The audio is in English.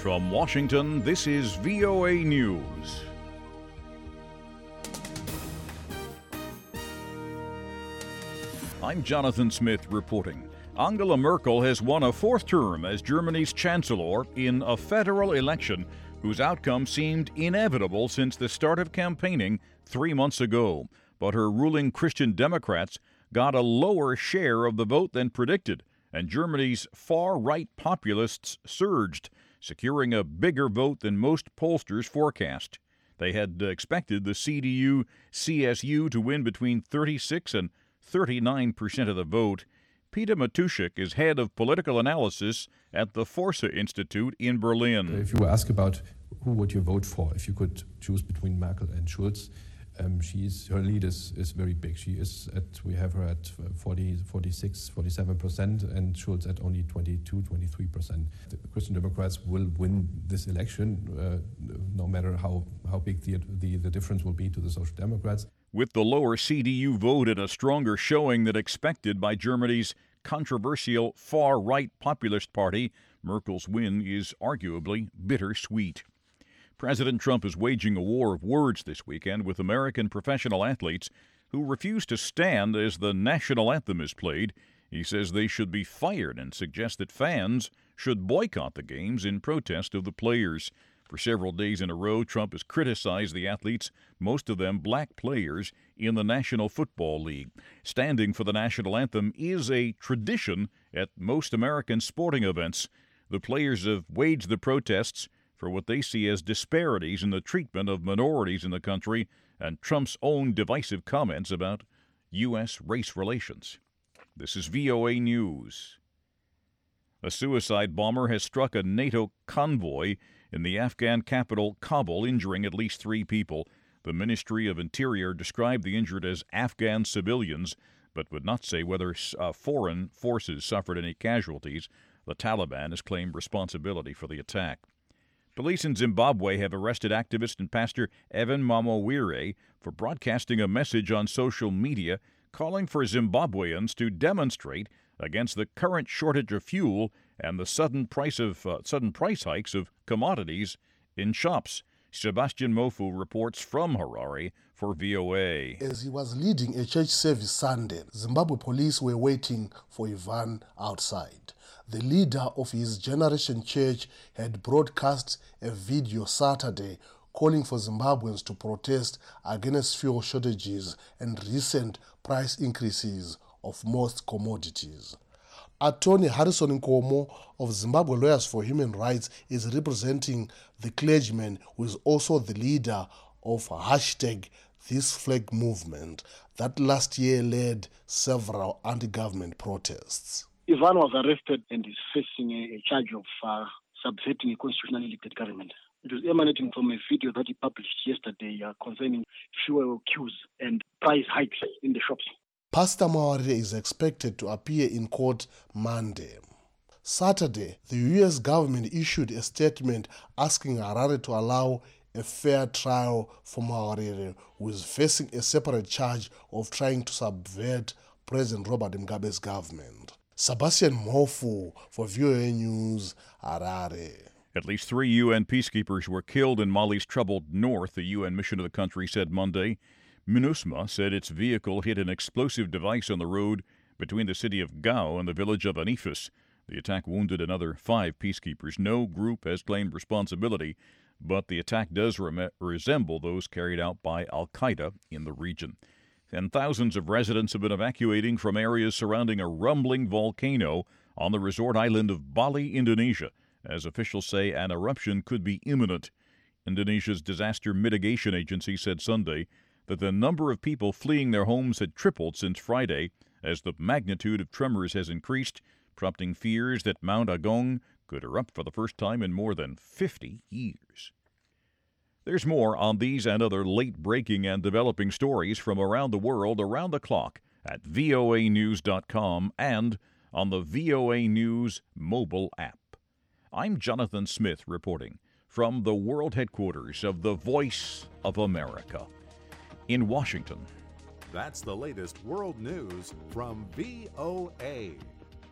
From Washington, this is VOA News. I'm Jonathan Smith reporting. Angela Merkel has won a fourth term as Germany's chancellor in a federal election whose outcome seemed inevitable since the start of campaigning 3 months ago. But her ruling Christian Democrats got a lower share of the vote than predicted, and Germany's far-right populists surged, securing a bigger vote than most pollsters forecast. They had expected the CDU-CSU to win between 36 and 39% of the vote. Peter Matuszek is head of political analysis at the Forsa Institute in Berlin. If you were asked about who would you vote for if you could choose between Merkel and Schulz, her lead is very big. We have her at 46, 47%, and Schulz at only 22, 23%. The Christian Democrats will win this election, no matter how big the difference will be to the Social Democrats. With the lower CDU vote and a stronger showing than expected by Germany's controversial far-right populist party, Merkel's win is arguably bittersweet. President Trump is waging a war of words this weekend with American professional athletes who refuse to stand as the national anthem is played. He says they should be fired and suggests that fans should boycott the games in protest of the players. For several days in a row, Trump has criticized the athletes, most of them black players, in the National Football League. Standing for the national anthem is a tradition at most American sporting events. The players have waged the protests for what they see as disparities in the treatment of minorities in the country and Trump's own divisive comments about U.S. race relations. This is VOA News. A suicide bomber has struck a NATO convoy in the Afghan capital, Kabul, injuring at least 3 people. The Ministry of Interior described the injured as Afghan civilians, but would not say whether foreign forces suffered any casualties. The Taliban has claimed responsibility for the attack. Police in Zimbabwe have arrested activist and pastor Evan Mamawire for broadcasting a message on social media calling for Zimbabweans to demonstrate against the current shortage of fuel and the sudden price hikes of commodities in shops. Sebastian Mofu reports from Harare for VOA. As he was leading a church service Sunday, Zimbabwe police were waiting for a van outside. The leader of his generation church had broadcast a video Saturday calling for Zimbabweans to protest against fuel shortages and recent price increases of most commodities. Attorney Harrison Nkomo of Zimbabwe Lawyers for Human Rights is representing the clergyman who is also the leader of #ThisFlag movement that last year led several anti-government protests. Ivan was arrested and is facing a charge of subverting a constitutionally elected government. It was emanating from a video that he published yesterday concerning fuel queues and price hikes in the shops. Pastor Mawarire is expected to appear in court Monday. Saturday, the U.S. government issued a statement asking Harare to allow a fair trial for Mawarire, who is facing a separate charge of trying to subvert President Robert Mugabe's government. Sebastian Mofu for VOA News, Harare. At least 3 UN peacekeepers were killed in Mali's troubled north, the UN mission of the country said Monday. MINUSMA said its vehicle hit an explosive device on the road between the city of Gao and the village of Anifis. The attack wounded another 5 peacekeepers. No group has claimed responsibility, but the attack does resemble those carried out by al-Qaeda in the region. And thousands of residents have been evacuating from areas surrounding a rumbling volcano on the resort island of Bali, Indonesia, as officials say an eruption could be imminent. Indonesia's disaster mitigation agency said Sunday that the number of people fleeing their homes had tripled since Friday as the magnitude of tremors has increased, prompting fears that Mount Agong could erupt for the first time in more than 50 years. There's more on these and other late-breaking and developing stories from around the world around the clock at voanews.com and on the VOA News mobile app. I'm Jonathan Smith reporting from the world headquarters of the Voice of America in Washington. That's the latest world news from VOA.